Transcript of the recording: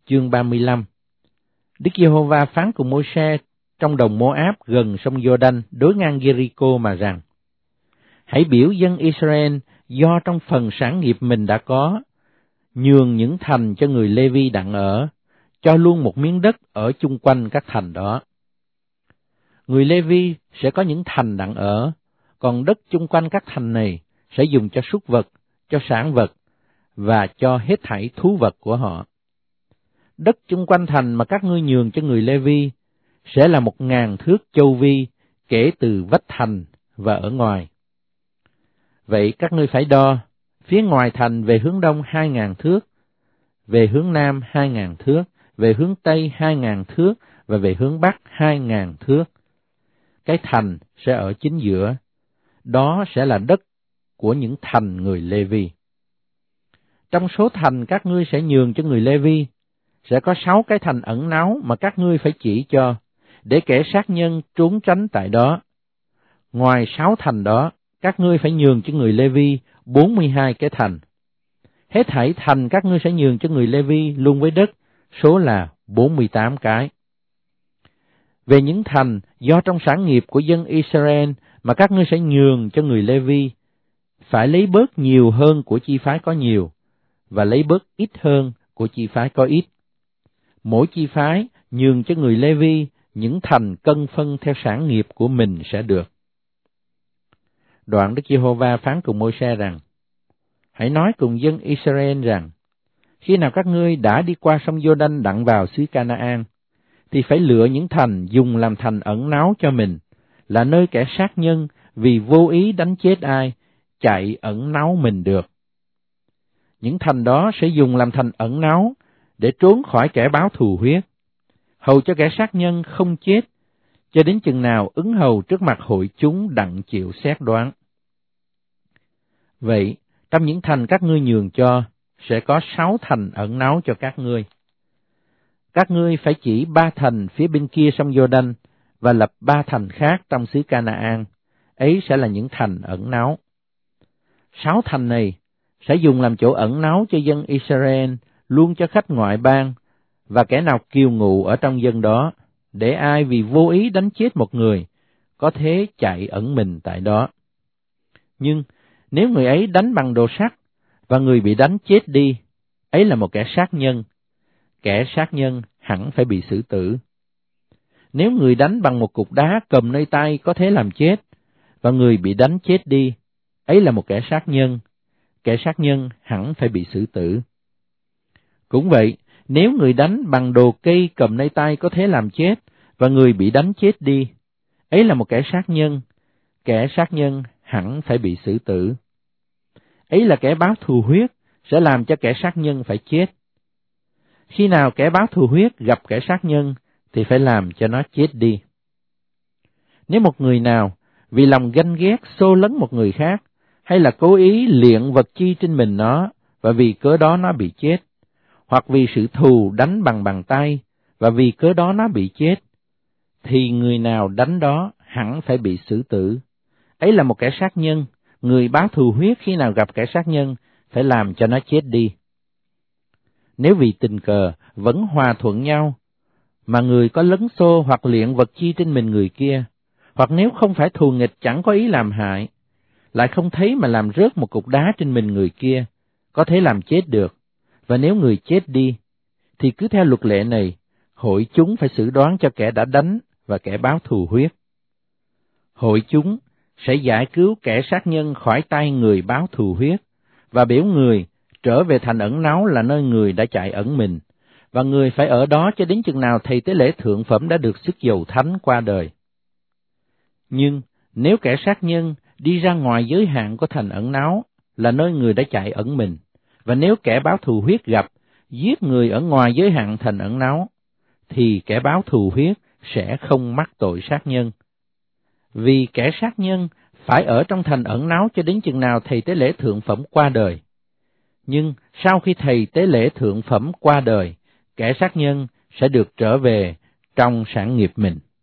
chương 35. Đức Giê-hô-va phán cùng Môi-se trong đồng Mô-áp gần sông Giô-đanh đối ngang Giê-ri-cô mà rằng: Hãy biểu dân Israel do trong phần sản nghiệp mình đã có, nhường những thành cho người Lê-vi đặng ở, cho luôn một miếng đất ở chung quanh các thành đó. Người Lê-vi sẽ có những thành đặng ở, còn đất chung quanh các thành này sẽ dùng cho súc vật, cho sản vật và cho hết thảy thú vật của họ. Đất chung quanh thành mà các ngươi nhường cho người Lê-vi sẽ là 1.000 thước châu vi kể từ vách thành và ở ngoài. Vậy các ngươi phải đo phía ngoài thành về hướng đông 2.000 thước, về hướng nam 2.000 thước, về hướng tây 2.000 thước và về hướng bắc 2.000 thước. Cái thành sẽ ở chính giữa, đó sẽ là đất của những thành người Lê-vi. Trong số thành các ngươi sẽ nhường cho người Lê-vi, sẽ có 6 cái thành ẩn náu mà các ngươi phải chỉ cho, để kẻ sát nhân trốn tránh tại đó. Ngoài 6 thành đó, các ngươi phải nhường cho người Lê-vi 42 cái thành. Hết thảy thành các ngươi sẽ nhường cho người Lê-vi luôn với đất, số là 48 cái. Về những thành do trong sản nghiệp của dân Israel mà các ngươi sẽ nhường cho người Lê-vi, phải lấy bớt nhiều hơn của chi phái có nhiều, và lấy bớt ít hơn của chi phái có ít. Mỗi chi phái nhường cho người Lê-vi những thành cân phân theo sản nghiệp của mình sẽ được. Đoạn Đức Giê-hô-va phán cùng Môi-se rằng: Hãy nói cùng dân Israel rằng, khi nào các ngươi đã đi qua sông Giô-đanh đặng vào xứ Ca-na-an, thì phải lựa những thành dùng làm thành ẩn náu cho mình, là nơi kẻ sát nhân vì vô ý đánh chết ai, chạy ẩn náu mình được. Những thành đó sẽ dùng làm thành ẩn náu để trốn khỏi kẻ báo thù huyết, hầu cho kẻ sát nhân không chết, cho đến chừng nào ứng hầu trước mặt hội chúng đặng chịu xét đoán. Vậy, trong những thành các ngươi nhường cho, sẽ có 6 thành ẩn náu cho các ngươi. Các ngươi phải chỉ 3 thành phía bên kia sông Giô-đanh và lập 3 thành khác trong xứ Ca-na-an, ấy sẽ là những thành ẩn náu. 6 thành này sẽ dùng làm chỗ ẩn náu cho dân Israel, luôn cho khách ngoại bang và kẻ nào kiều ngụ ở trong dân đó, để ai vì vô ý đánh chết một người, có thế chạy ẩn mình tại đó. Nhưng nếu người ấy đánh bằng đồ sắt và người bị đánh chết đi, ấy là một kẻ sát nhân. Kẻ sát nhân hẳn phải bị xử tử. Nếu người đánh bằng một cục đá cầm nơi tay có thể làm chết, và người bị đánh chết đi, ấy là một kẻ sát nhân. Kẻ sát nhân hẳn phải bị xử tử. Cũng vậy, nếu người đánh bằng đồ cây cầm nơi tay có thể làm chết, và người bị đánh chết đi, ấy là một kẻ sát nhân. Kẻ sát nhân hẳn phải bị xử tử. Ấy là kẻ báo thù huyết sẽ làm cho kẻ sát nhân phải chết. Khi nào kẻ báo thù huyết gặp kẻ sát nhân thì phải làm cho nó chết đi. Nếu một người nào vì lòng ganh ghét xô lấn một người khác, hay là cố ý liệng vật chi trên mình nó, và vì cớ đó nó bị chết, hoặc vì sự thù đánh bằng bàn tay, và vì cớ đó nó bị chết, thì người nào đánh đó hẳn phải bị xử tử. Ấy là một kẻ sát nhân. Người báo thù huyết khi nào gặp kẻ sát nhân phải làm cho nó chết đi. Nếu vì tình cờ vẫn hòa thuận nhau, mà người có lấn xô hoặc liệng vật chi trên mình người kia, hoặc nếu không phải thù nghịch chẳng có ý làm hại, lại không thấy mà làm rớt một cục đá trên mình người kia, có thể làm chết được, và nếu người chết đi, thì cứ theo luật lệ này, hội chúng phải xử đoán cho kẻ đã đánh và kẻ báo thù huyết. Hội chúng sẽ giải cứu kẻ sát nhân khỏi tay người báo thù huyết, và biểu người trở về thành ẩn náu là nơi người đã chạy ẩn mình, và người phải ở đó cho đến chừng nào thầy tế lễ thượng phẩm đã được sức dầu thánh qua đời. Nhưng nếu kẻ sát nhân đi ra ngoài giới hạn của thành ẩn náu là nơi người đã chạy ẩn mình, và nếu kẻ báo thù huyết gặp, giết người ở ngoài giới hạn thành ẩn náu, thì kẻ báo thù huyết sẽ không mắc tội sát nhân. Vì kẻ sát nhân phải ở trong thành ẩn náu cho đến chừng nào thầy tế lễ thượng phẩm qua đời. Nhưng sau khi thầy tế lễ thượng phẩm qua đời, kẻ sát nhân sẽ được trở về trong sản nghiệp mình.